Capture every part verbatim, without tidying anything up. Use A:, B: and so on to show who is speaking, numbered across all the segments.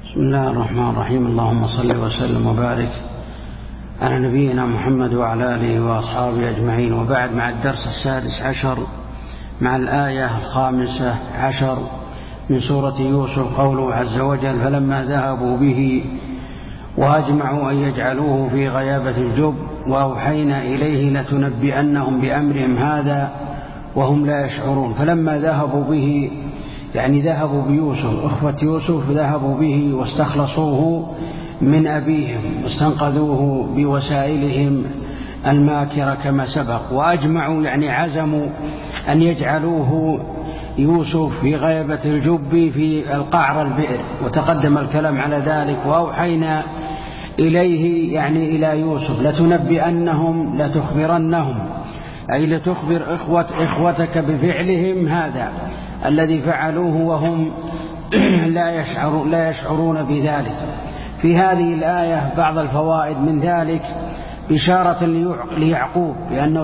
A: بسم الله الرحمن الرحيم. اللهم صل وسلم وبارك على نبينا محمد وعلى آله وأصحابه أجمعين، وبعد، مع الدرس السادس عشر مع الآية الخامسة عشر من سورة يوسف، قوله عز وجل: فلما ذهبوا به وأجمعوا أن يجعلوه في غيابة الجب وأوحينا إليه لتنبئنهم بأمرهم هذا وهم لا يشعرون. فلما ذهبوا به يعني ذهبوا بيوسف، أخوة يوسف ذهبوا به واستخلصوه من أبيهم واستنقذوه بوسائلهم الماكرة كما سبق. وأجمعوا يعني عزموا أن يجعلوه يوسف في غيبة الجب في القعر البئر، وتقدم الكلام على ذلك. وأوحينا إليه يعني إلى يوسف لتنبئنهم لتخبرنهم، أي لتخبر إخوة إخوتك بفعلهم هذا الذي فعلوه وهم لا يشعر لا يشعرون بذلك. في هذه الآية بعض الفوائد، من ذلك بشارة ليعقوب بأنه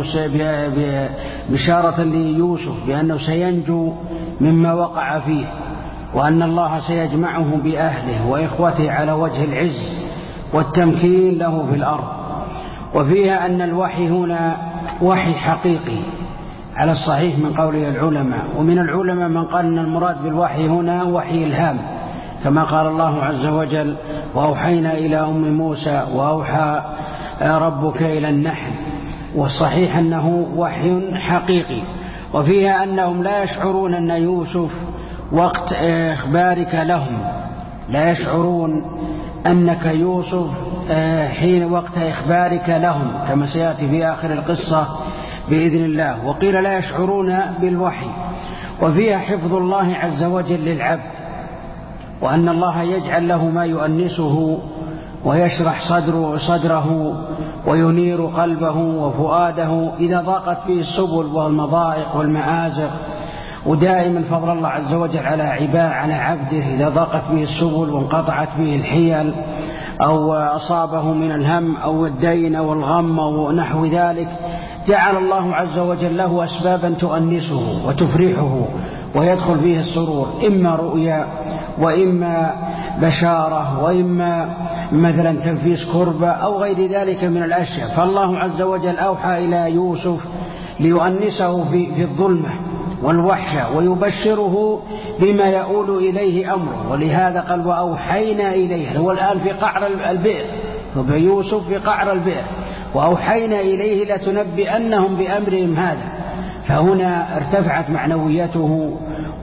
A: بشارة ليوسف بأنه سينجو مما وقع فيه، وأن الله سيجمعه بأهله وإخوته على وجه العز والتمكين له في الأرض. وفيها أن الوحي هنا وحي حقيقي على الصحيح من قول العلماء، ومن العلماء من قال أن المراد بالوحي هنا وحي إلهام، كما قال الله عز وجل: وأوحينا إلى أم موسى وأوحى ربك إلى النحل. والصحيح أنه وحي حقيقي. وفيها أنهم لا يشعرون أن يوسف وقت إخبارك لهم، لا يشعرون أنك يوسف حين وقت إخبارك لهم، كما سيأتي في آخر القصة بإذن الله. وقيل لا يشعرون بالوحي. وفيها حفظ الله عز وجل للعبد، وأن الله يجعل له ما يؤنسه ويشرح صدره, صدره وينير قلبه وفؤاده إذا ضاقت فيه السبل والمضائق والمآزق. ودائما فضل الله عز وجل على عباد على عبده إذا ضاقت به السبل وانقطعت به الحيل أو أصابه من الهم أو الدين أو الغم أو نحو ذلك، جعل الله عز وجل له أسبابا تؤنسه وتفرحه ويدخل فيه السرور، إما رؤيا وإما بشارة وإما مثلا تنفيس كربة أو غير ذلك من الأشياء. فالله عز وجل أوحى إلى يوسف ليؤنسه في, في الظلمة والوحشة ويبشره بما يؤول إليه أمره. ولهذا قال: وأوحينا إليه، هو الآن في قعر البئر، فبيوسف في قعر البئر، وأوحينا إليه لتنبئنهم بأمرهم هذا. فهنا ارتفعت معنويته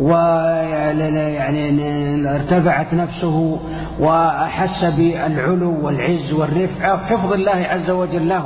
A: ويعني ارتفعت نفسه وأحس بالعلو والعز والرفعة وحفظ الله عز وجل له.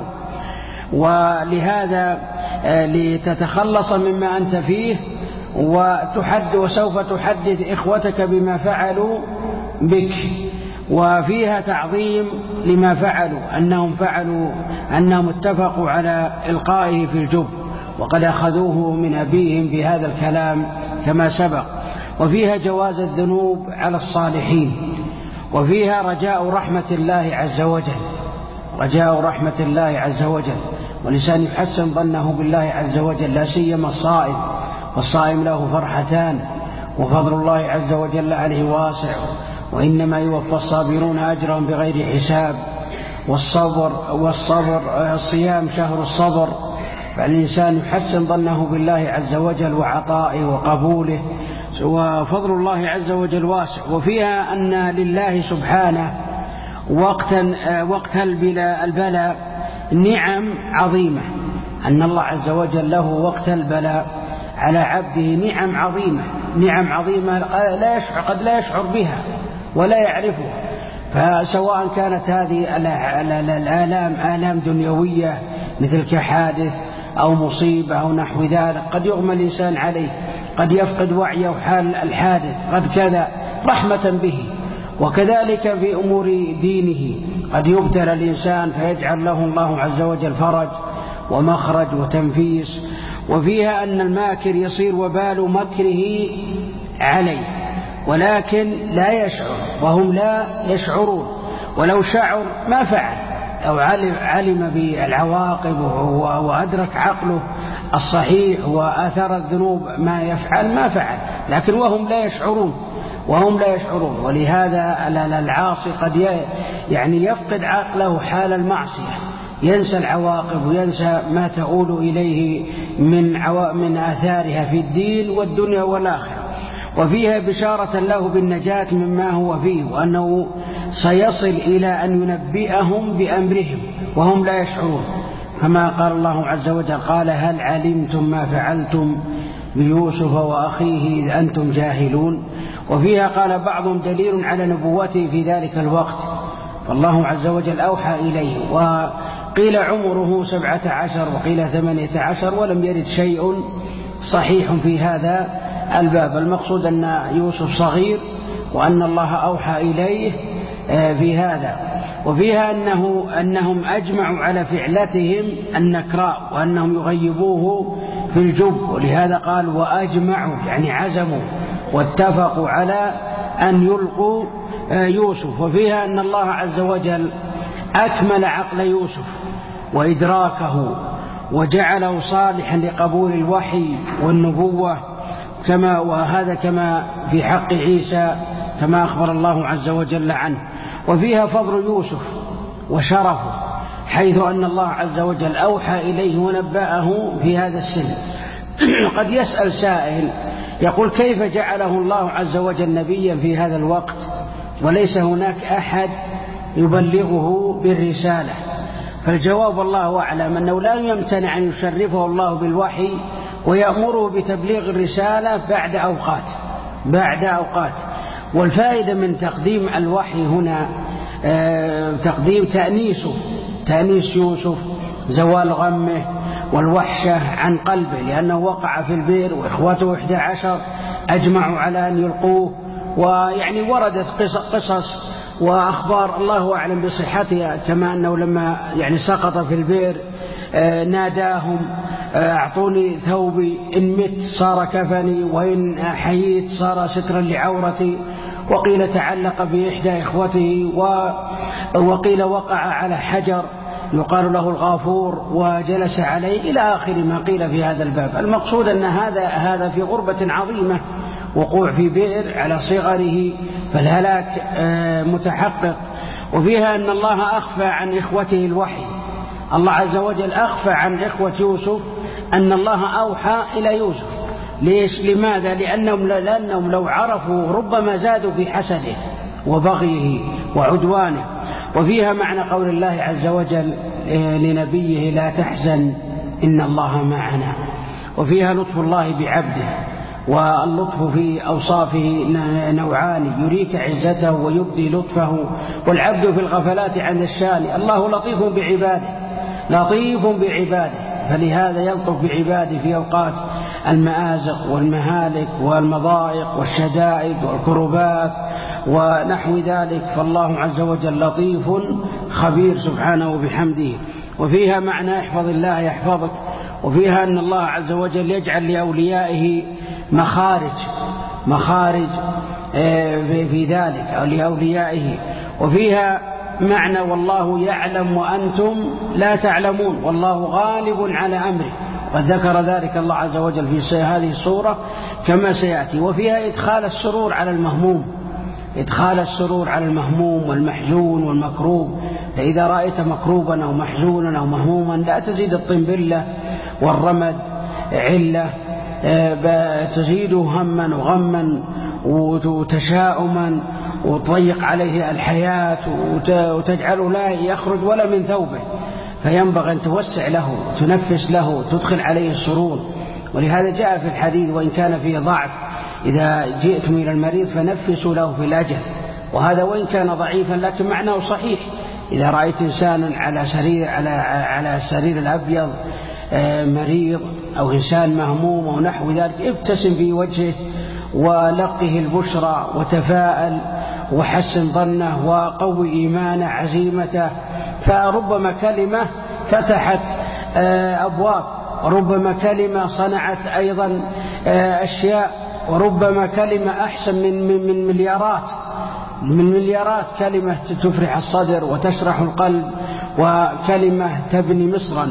A: ولهذا لتتخلص مما أنت فيه وتحد وسوف تحدث إخوتك بما فعلوا بك. وفيها تعظيم لما فعلوا، أنهم فعلوا أنهم اتفقوا على إلقائه في الجب، وقد أخذوه من أبيهم في هذا الكلام كما سبق. وفيها جواز الذنوب على الصالحين. وفيها رجاء رحمة الله عز وجل، رجاء رحمة الله عز وجل، والإنسان يحسن ظنه بالله عز وجل، لا سيما الصائم، والصائم له فرحتان، وفضل الله عز وجل عليه واسع، وإنما يوفى الصابرون أجرهم بغير حساب. والصبر والصبر الصيام شهر الصبر، فالإنسان يحسن ظنه بالله عز وجل وعطائه وقبوله، وفضل الله عز وجل واسع. وفيها أن لله سبحانه وقتا وقت البلاء نعم عظيمة، أن الله عز وجل له وقت البلاء على عبده نعم عظيمة، نعم عظيمة لا يشعر قد لا يشعر بها ولا يعرفها. فسواء كانت هذه الآلام آلام دنيوية مثل كحادث أو مصيبة أو نحو ذلك، قد يغمى الإنسان عليه، قد يفقد وعيه حال الحادث، قد كذا رحمة به. وكذلك في أمور دينه قد يبتلى الإنسان فيجعل له الله عز وجل فرج ومخرج وتنفيس. وفيها أن الماكر يصير وبال مكره عليه، ولكن لا يشعر، وهم لا يشعرون. ولو شعر ما فعل، أو علم بالعواقب وأدرك عقله الصحيح وآثار الذنوب ما يفعل ما فعل، لكن وهم لا يشعرون. وهم لا يشعرون. ولهذا العاصي قد يعني يفقد عقله حال المعصية، ينسى العواقب وينسى ما تؤول إليه من من آثارها في الدين والدنيا والآخرة. وفيها بشارة له بالنجاة مما هو فيه، وأنه سيصل إلى أن ينبئهم بأمرهم وهم لا يشعرون، كما قال الله عز وجل: قال هل علمتم ما فعلتم بيوسف وأخيه إذ أنتم جاهلون. وفيها قال بعضهم دليل على نبوته في ذلك الوقت، فالله عز وجل أوحى إليه، وقيل عمره سبعة عشر وقيل ثمانية عشر، ولم يرد شيء صحيح في هذا الباب. المقصود أن يوسف صغير وأن الله أوحى إليه في هذا. وفيها أنه أنهم أجمعوا على فعلتهم النكراء، وأنهم يغيبوه في الجب، ولهذا قال وأجمعوا يعني عزموا واتفقوا على أن يلقوا يوسف. وفيها أن الله عز وجل أكمل عقل يوسف وإدراكه وجعله صالحا لقبول الوحي والنبوة، كما وهذا كما في حق عيسى كما أخبر الله عز وجل عنه. وفيها فضل يوسف وشرفه، حيث أن الله عز وجل أوحى إليه ونبأه في هذا السن. قد يسأل سائل يقول: كيف جعله الله عز وجل نبيا في هذا الوقت وليس هناك أحد يبلغه بالرسالة؟ فالجواب الله أعلم أنه لا يمتنع أن يشرفه الله بالوحي ويأمره بتبليغ الرسالة بعد أوقات بعد أوقات والفائدة من تقديم الوحي هنا تقديم تأنيسه تأنيس يوسف، زوال غمه والوحشة عن قلبه، لأنه وقع في البئر وإخوته إحدى عشر أجمعوا على أن يلقوه. ويعني وردت قصص وأخبار الله أعلم بصحتها، كما أنه لما يعني سقط في البئر ناداهم: أعطوني ثوبي، إن مت صار كفني وإن حييت صار سترا لعورتي. وقيل تعلق بإحدى إخوته، وقيل وقع على حجر يقال له الغافور وجلس عليه، إلى آخر ما قيل في هذا الباب. المقصود أن هذا هذا في غربة عظيمة، وقوع في بئر على صغره، فالهلاك متحقق. وفيها أن الله أخفى عن إخوته الوحي، الله عز وجل أخفى عن إخوة يوسف أن الله أوحى إلى يوسف. ليش؟ لماذا؟ لأنهم, لأنهم لو عرفوا ربما زادوا في حسده وبغيه وعدوانه. وفيها معنى قول الله عز وجل لنبيه: لا تحزن إن الله معنا. وفيها لطف الله بعبده، واللطف في أوصافه نوعان: يريك عزته ويبدي لطفه، والعبد في الغفلات عن الشان. الله لطيف بعباده لطيف بعباده فلهذا يلطف بعباده في أوقات المآزق والمهالك والمضائق والشدائد والكربات ونحو ذلك، فالله عز وجل لطيف خبير سبحانه بحمده. وفيها معنى احفظ الله يحفظك. وفيها أن الله عز وجل يجعل لأوليائه مخارج مخارج في ذلك أو لأوليائه. وفيها معنى والله يعلم وأنتم لا تعلمون، والله غالب على أمره، وقد ذكر ذلك الله عز وجل في هذه السورة كما سيأتي. وفيها إدخال السرور على المهموم إدخال السرور على المهموم والمحزون والمكروب. فإذا رأيت مكروبا أو محزونا أو مهموما لا تزيد الطنبلة والرمد علة، تزيده هما وغما وتشاؤما وتضيق عليه الحياة وتجعله لا يخرج ولا من ثوبه، فينبغي أن توسع له تنفس له تدخل عليه السرور. ولهذا جاء في الحديث: وإن كان فيه ضعف إذا جئتم إلى المريض فنفسوا له في الأجل. وهذا وإن كان ضعيفا لكن معناه صحيح. إذا رأيت إنسانا على سرير على على السرير الأبيض مريض أو إنسان مهموم أو نحو ذلك، ابتسم في وجهه ولقه البشرى وتفاءل وحسن ظنه وقوي إيمانه عزيمته، فربما كلمة فتحت أبواب، وربما كلمة صنعت أيضا أشياء، وربما كلمة أحسن من من مليارات من مليارات كلمة تفرح الصدر وتشرح القلب، وكلمة تبني مصرا.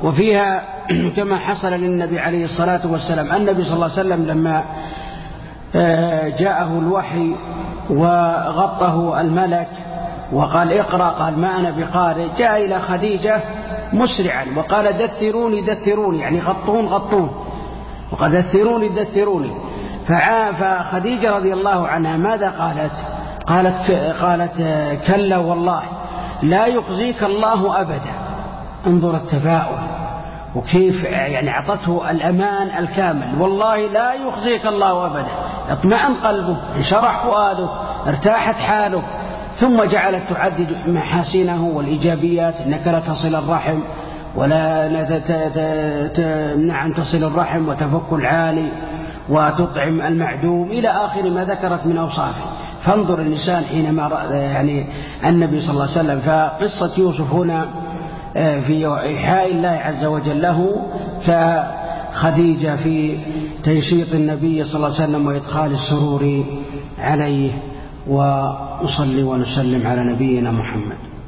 A: وفيها كما حصل للنبي عليه الصلاة والسلام، النبي صلى الله عليه وسلم لما جاءه الوحي وغطه الملك وقال اقرأ، قال ما أنا بقارئ، جاء إلى خديجة مسرعا وقال دثروني دثروني، يعني غطون غطون، وقد دثروني دثروني. فخديجة رضي الله عنها ماذا قالت؟ قالت, قالت كلا والله لا يخزيك الله أبدا. انظر التفاؤل وكيف يعني أعطته الأمان الكامل، والله لا يخزيك الله أبدا. اطمئن قلبه، انشرح فؤاده، ارتاحت حاله. ثم جعلت تعدد محاسنه والإيجابيات، إنك لا تصل الرحم ولا نعم تصل الرحم وتفك العاني وتطعم المعدوم إلى آخر ما ذكرت من أوصافه. فانظر الإنسان حينما رأى يعني النبي صلى الله عليه وسلم. فقصة يوسف هنا في إيحاء الله عز وجل له كخديجة في تنشيط النبي صلى الله عليه وسلم وإدخال السرور عليه. ونصلي ونسلم على نبينا محمد.